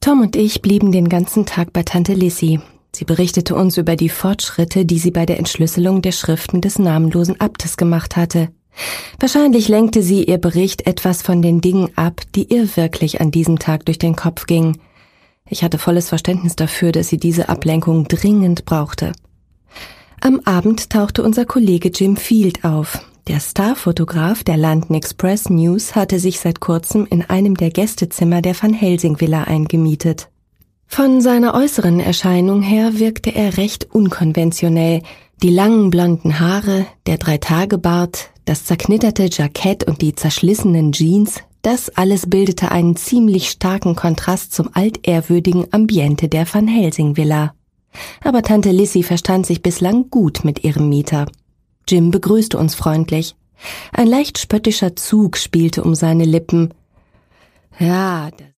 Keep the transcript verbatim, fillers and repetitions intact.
Tom und ich blieben den ganzen Tag bei Tante Lissy. Sie berichtete uns über die Fortschritte, die sie bei der Entschlüsselung der Schriften des namenlosen Abtes gemacht hatte. Wahrscheinlich lenkte sie ihr Bericht etwas von den Dingen ab, die ihr wirklich an diesem Tag durch den Kopf gingen. Ich hatte volles Verständnis dafür, dass sie diese Ablenkung dringend brauchte. Am Abend tauchte unser Kollege Jim Field auf. Der Starfotograf der London Express News hatte sich seit kurzem in einem der Gästezimmer der Van Helsing Villa eingemietet. Von seiner äußeren Erscheinung her wirkte er recht unkonventionell. Die langen blonden Haare, der Dreitagebart, das zerknitterte Jackett und die zerschlissenen Jeans, das alles bildete einen ziemlich starken Kontrast zum altehrwürdigen Ambiente der Van Helsing Villa. Aber Tante Lissy verstand sich bislang gut mit ihrem Mieter. Jim begrüßte uns freundlich. Ein leicht spöttischer Zug spielte um seine Lippen. Ja, das